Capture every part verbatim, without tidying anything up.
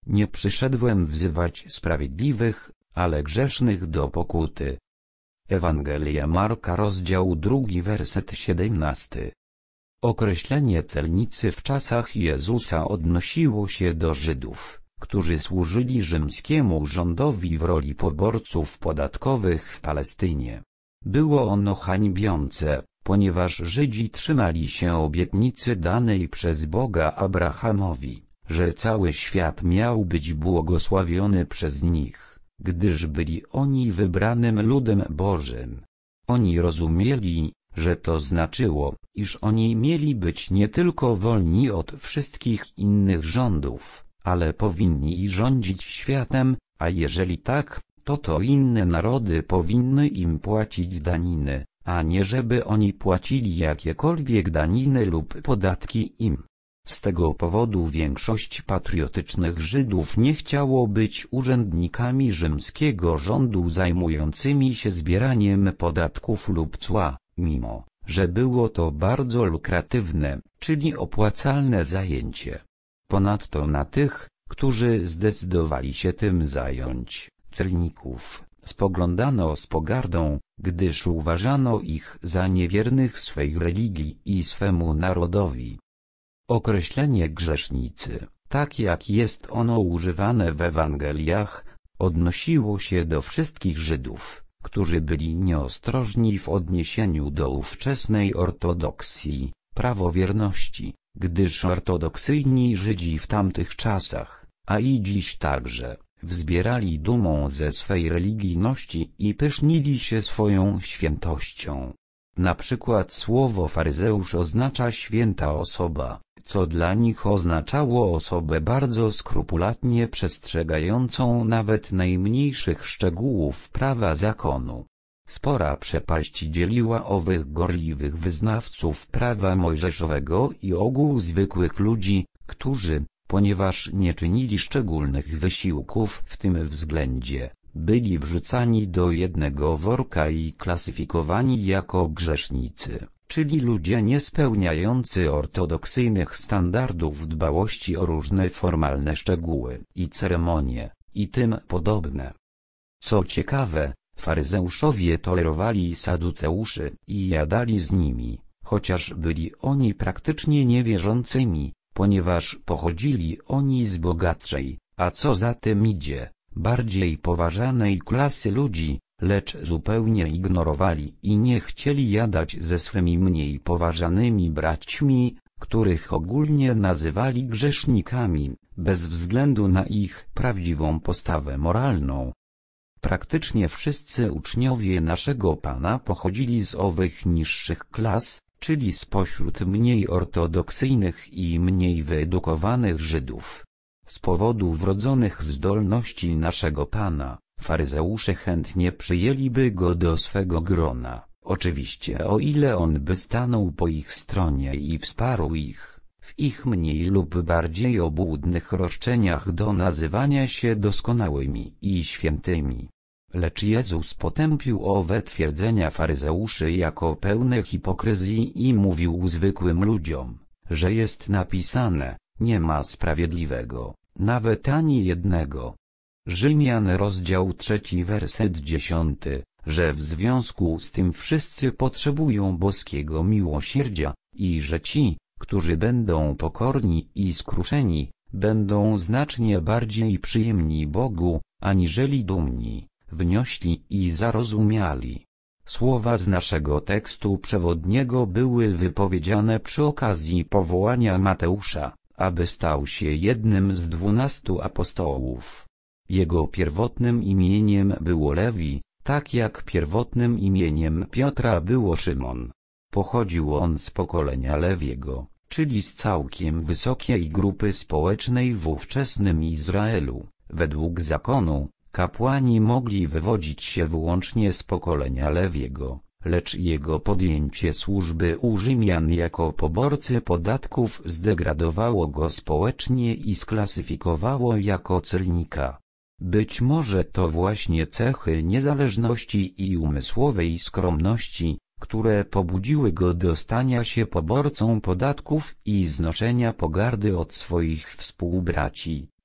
nie przyszedłem wzywać sprawiedliwych, ale grzesznych do pokuty. Ewangelia Marka, rozdział drugi, werset siedemnasty. Określenie celnicy w czasach Jezusa odnosiło się do Żydów, którzy służyli rzymskiemu rządowi w roli poborców podatkowych w Palestynie. Było ono hańbiące, ponieważ Żydzi trzymali się obietnicy danej przez Boga Abrahamowi, że cały świat miał być błogosławiony przez nich, gdyż byli oni wybranym ludem Bożym. Oni rozumieli, że to znaczyło, iż oni mieli być nie tylko wolni od wszystkich innych rządów, ale powinni rządzić światem, a jeżeli tak, to to inne narody powinny im płacić daniny, a nie żeby oni płacili jakiekolwiek daniny lub podatki im. Z tego powodu większość patriotycznych Żydów nie chciało być urzędnikami rzymskiego rządu zajmującymi się zbieraniem podatków lub cła, mimo że było to bardzo lukratywne, czyli opłacalne zajęcie. Ponadto na tych, którzy zdecydowali się tym zająć, celników, spoglądano z pogardą, gdyż uważano ich za niewiernych swej religii i swemu narodowi. Określenie grzesznicy, tak jak jest ono używane w Ewangeliach, odnosiło się do wszystkich Żydów, którzy byli nieostrożni w odniesieniu do ówczesnej ortodoksji, prawowierności, gdyż ortodoksyjni Żydzi w tamtych czasach, a i dziś także, wzbierali dumą ze swej religijności i pysznili się swoją świętością. Na przykład słowo faryzeusz oznacza święta osoba, co dla nich oznaczało osobę bardzo skrupulatnie przestrzegającą nawet najmniejszych szczegółów prawa zakonu. Spora przepaść dzieliła owych gorliwych wyznawców prawa mojżeszowego i ogół zwykłych ludzi, którzy, ponieważ nie czynili szczególnych wysiłków w tym względzie, byli wrzucani do jednego worka i klasyfikowani jako grzesznicy, czyli ludzie niespełniający ortodoksyjnych standardów dbałości o różne formalne szczegóły i ceremonie, i tym podobne. Co ciekawe, faryzeuszowie tolerowali saduceuszy i jadali z nimi, chociaż byli oni praktycznie niewierzącymi, ponieważ pochodzili oni z bogatszej, a co za tym idzie, bardziej poważanej klasy ludzi, lecz zupełnie ignorowali i nie chcieli jadać ze swymi mniej poważanymi braćmi, których ogólnie nazywali grzesznikami, bez względu na ich prawdziwą postawę moralną. Praktycznie wszyscy uczniowie naszego Pana pochodzili z owych niższych klas, czyli spośród mniej ortodoksyjnych i mniej wyedukowanych Żydów. Z powodu wrodzonych zdolności naszego Pana, faryzeusze chętnie przyjęliby go do swego grona, oczywiście o ile on by stanął po ich stronie i wsparł ich, w ich mniej lub bardziej obłudnych roszczeniach do nazywania się doskonałymi i świętymi. Lecz Jezus potępił owe twierdzenia faryzeuszy jako pełne hipokryzji i mówił zwykłym ludziom, że jest napisane, nie ma sprawiedliwego, nawet ani jednego. Rzymian rozdział trzeci werset dziesiąty, że w związku z tym wszyscy potrzebują boskiego miłosierdzia, i że ci, którzy będą pokorni i skruszeni, będą znacznie bardziej przyjemni Bogu, aniżeli dumni, wniośli i zarozumiali. Słowa z naszego tekstu przewodniego były wypowiedziane przy okazji powołania Mateusza, aby stał się jednym z dwunastu apostołów. Jego pierwotnym imieniem było Lewi, tak jak pierwotnym imieniem Piotra było Szymon. Pochodził on z pokolenia Lewiego, czyli z całkiem wysokiej grupy społecznej w ówczesnym Izraelu. Według zakonu, kapłani mogli wywodzić się wyłącznie z pokolenia Lewiego, lecz jego podjęcie służby u Rzymian jako poborcy podatków zdegradowało go społecznie i sklasyfikowało jako celnika. Być może to właśnie cechy niezależności i umysłowej skromności, które pobudziły go do stania się poborcą podatków i znoszenia pogardy od swoich współbraci,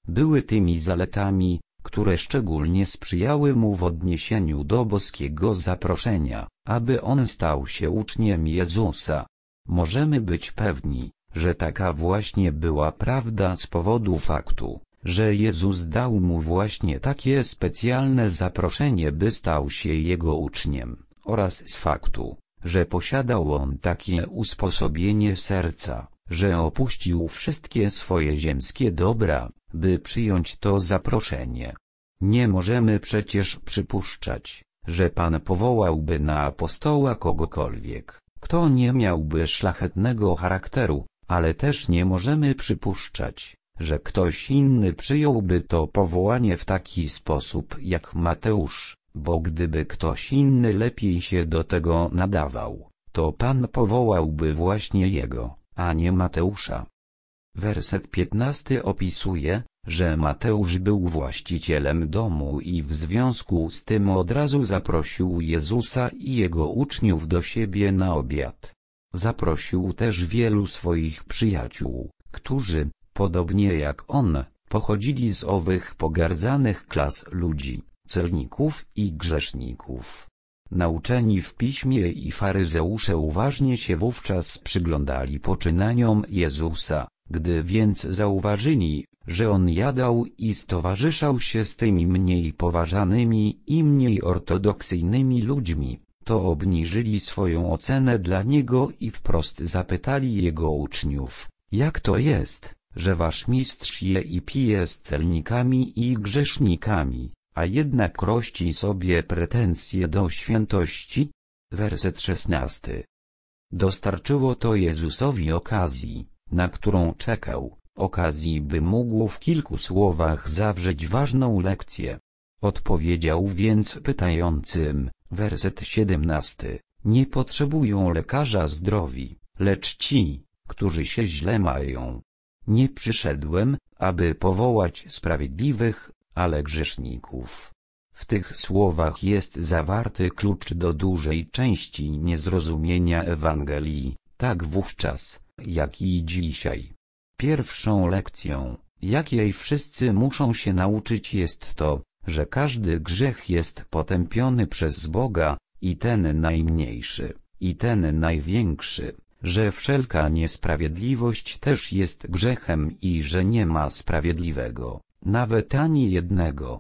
były tymi zaletami, które szczególnie sprzyjały mu w odniesieniu do boskiego zaproszenia, aby on stał się uczniem Jezusa. Możemy być pewni, że taka właśnie była prawda z powodu faktu, że Jezus dał mu właśnie takie specjalne zaproszenie, by stał się jego uczniem, oraz z faktu, że posiadał on takie usposobienie serca, że opuścił wszystkie swoje ziemskie dobra, by przyjąć to zaproszenie. Nie możemy przecież przypuszczać, że Pan powołałby na apostoła kogokolwiek, kto nie miałby szlachetnego charakteru, ale też nie możemy przypuszczać, że ktoś inny przyjąłby to powołanie w taki sposób jak Mateusz, bo gdyby ktoś inny lepiej się do tego nadawał, to Pan powołałby właśnie jego, a nie Mateusza. Werset piętnasty opisuje, że Mateusz był właścicielem domu i w związku z tym od razu zaprosił Jezusa i jego uczniów do siebie na obiad. Zaprosił też wielu swoich przyjaciół, którzy, podobnie jak on, pochodzili z owych pogardzanych klas ludzi, celników i grzeszników. Nauczeni w piśmie i faryzeusze uważnie się wówczas przyglądali poczynaniom Jezusa, gdy więc zauważyli, że on jadał i stowarzyszał się z tymi mniej poważanymi i mniej ortodoksyjnymi ludźmi, to obniżyli swoją ocenę dla niego i wprost zapytali jego uczniów: jak to jest, że wasz mistrz je i pije z celnikami i grzesznikami, a jednak rości sobie pretensje do świętości? Werset szesnasty. Dostarczyło to Jezusowi okazji, na którą czekał, okazji, by mógł w kilku słowach zawrzeć ważną lekcję. Odpowiedział więc pytającym, werset siedemnasty, nie potrzebują lekarza zdrowi, lecz ci, którzy się źle mają. Nie przyszedłem, aby powołać sprawiedliwych, ale grzeszników. W tych słowach jest zawarty klucz do dużej części niezrozumienia Ewangelii, tak wówczas, jak i dzisiaj. Pierwszą lekcją, jakiej wszyscy muszą się nauczyć, jest to, że każdy grzech jest potępiony przez Boga, i ten najmniejszy, i ten największy, że wszelka niesprawiedliwość też jest grzechem i że nie ma sprawiedliwego, nawet ani jednego.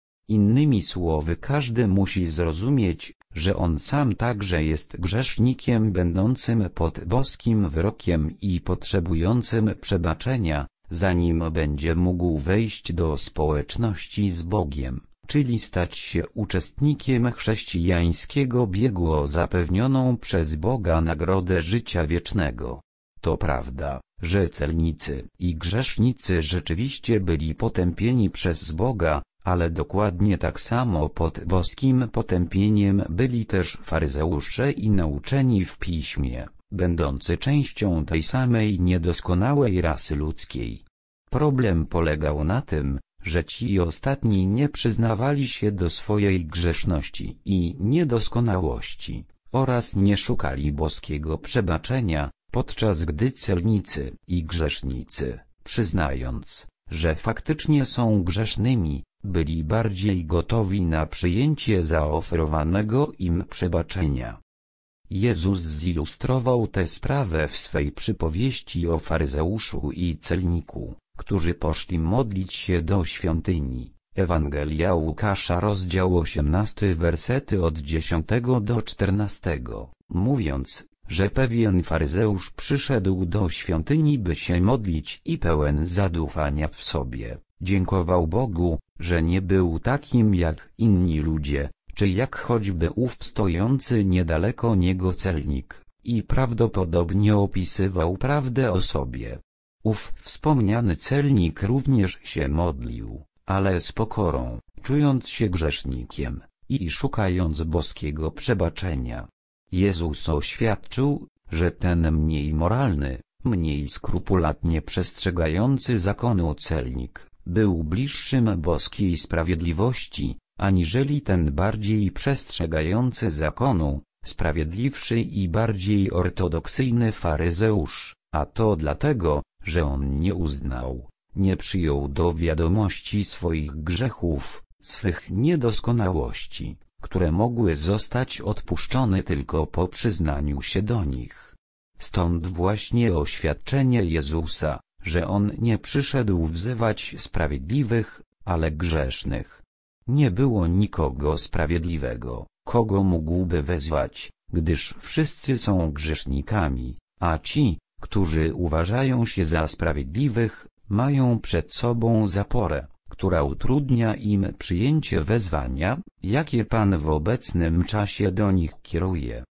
Innymi słowy, każdy musi zrozumieć, że on sam także jest grzesznikiem będącym pod boskim wyrokiem i potrzebującym przebaczenia, zanim będzie mógł wejść do społeczności z Bogiem, czyli stać się uczestnikiem chrześcijańskiego biegu o zapewnioną przez Boga nagrodę życia wiecznego. To prawda, że celnicy i grzesznicy rzeczywiście byli potępieni przez Boga, ale dokładnie tak samo pod boskim potępieniem byli też faryzeusze i nauczeni w piśmie, będący częścią tej samej niedoskonałej rasy ludzkiej. Problem polegał na tym, że ci ostatni nie przyznawali się do swojej grzeszności i niedoskonałości, oraz nie szukali boskiego przebaczenia, podczas gdy celnicy i grzesznicy, przyznając, że faktycznie są grzesznymi, byli bardziej gotowi na przyjęcie zaoferowanego im przebaczenia. Jezus zilustrował tę sprawę w swej przypowieści o faryzeuszu i celniku, którzy poszli modlić się do świątyni. Ewangelia Łukasza, rozdział osiemnasty, wersety od dziesiątego do czternastego, mówiąc, że pewien faryzeusz przyszedł do świątyni, by się modlić i pełen zadufania w sobie, dziękował Bogu, że nie był takim jak inni ludzie, czy jak choćby ów stojący niedaleko niego celnik, i prawdopodobnie opisywał prawdę o sobie. Ów wspomniany celnik również się modlił, ale z pokorą, czując się grzesznikiem i szukając boskiego przebaczenia. Jezus oświadczył, że ten mniej moralny, mniej skrupulatnie przestrzegający zakonu celnik był bliższym boskiej sprawiedliwości, aniżeli ten bardziej przestrzegający zakonu, sprawiedliwszy i bardziej ortodoksyjny faryzeusz, a to dlatego, że on nie uznał, nie przyjął do wiadomości swoich grzechów, swych niedoskonałości, które mogły zostać odpuszczone tylko po przyznaniu się do nich. Stąd właśnie oświadczenie Jezusa, że On nie przyszedł wzywać sprawiedliwych, ale grzesznych. Nie było nikogo sprawiedliwego, kogo mógłby wezwać, gdyż wszyscy są grzesznikami, a ci, którzy uważają się za sprawiedliwych, mają przed sobą zaporę, która utrudnia im przyjęcie wezwania, jakie Pan w obecnym czasie do nich kieruje.